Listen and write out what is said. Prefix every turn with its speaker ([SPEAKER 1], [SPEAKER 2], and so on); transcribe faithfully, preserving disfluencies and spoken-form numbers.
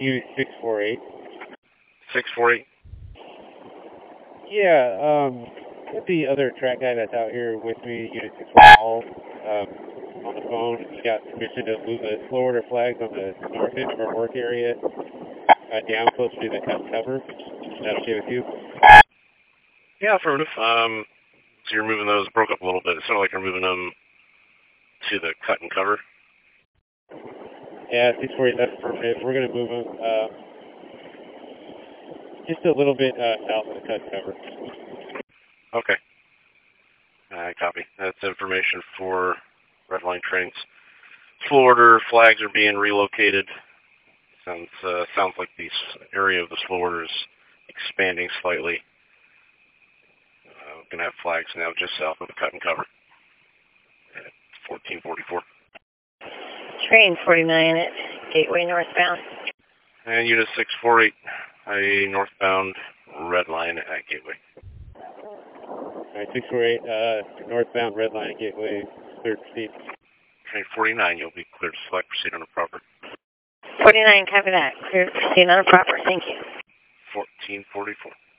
[SPEAKER 1] Unit six four eight.
[SPEAKER 2] six four eight?
[SPEAKER 1] Yeah, um, got the other track guy that's out here with me, Unit six four eight, um, on the phone. He got permission to move the slow order flags on the north end of our work area, uh, down closer to the cut and cover. Is that okay with you?
[SPEAKER 2] Yeah, affirmative. Um, so you're moving those, broke up a little bit. It sounded like you're moving them to the cut and cover.
[SPEAKER 1] Yeah, six four eight, that's perfect. We're going to move them uh, just a little bit uh, south of the cut and cover.
[SPEAKER 2] Okay. I copy. That's information for red line trains. Slow order flags are being relocated. Sounds uh, sounds like the area of the slow order is expanding slightly. Uh, we're gonna have flags now just south of the cut and cover at fourteen forty-four.
[SPEAKER 3] Train forty-nine at Gateway northbound.
[SPEAKER 2] And Unit six four eight, a northbound red line at Gateway.
[SPEAKER 1] All right, six four eight, uh, northbound red line at Gateway, third proceed.
[SPEAKER 2] Train forty-nine, you'll be cleared to select, proceed on a proper.
[SPEAKER 3] forty-nine, copy that. Clear to proceed on a proper. Thank you.
[SPEAKER 2] fourteen forty-four.